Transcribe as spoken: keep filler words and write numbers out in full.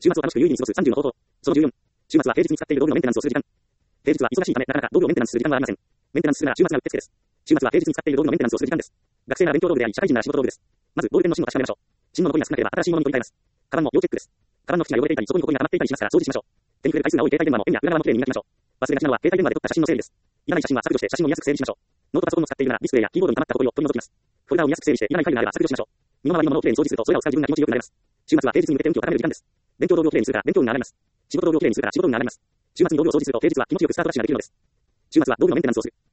週末を楽しく有意義に過ごすさんじゅうの方法。そのじゅうよん。週末は平日に使っている道具のメンテナンスをする時間。平日は忙しいため、なかなか道具をメンテナンスする時間はありません。メンテナンスするなら週末がうってつけです。週末は平日に使っている道具のメンテナンスをする時間です。学生なら勉強道具であり、社会人なら仕事道具です。まず、ボールペンの芯を確かめましょう。芯の残りが少なければ新しいものに取り替えます。カバンも要チェックです。カバンの縁が汚れていたり、底に埃が溜まっていたりしますから掃除しましょう。手に触れる回数が多い携帯電話もペンや裏側もきれいに磨きましょう。忘れがちなのは携帯電話で撮った写真の整理です。いらない写真は削除して写真を見やすく整理しましょう。ノートパソコンを使っているならディスプレイやキーボードに溜まった埃を取り除きます。フォルダを見やすく整理していらないファイルがあれば削除しましょう。身の回りのものをきれいに掃除するとそれらを使う自分が気持ちよくなれます。週末は平日に向けて運気を高める時間です。勉強道具をきれいにするから勉強運が上がります。仕事道具をきれいにするから仕事運が上がります。週末に道具を掃除すると平日は気持ちよくスタートダッシュができるのです。週末は道具のメンテナンスをする。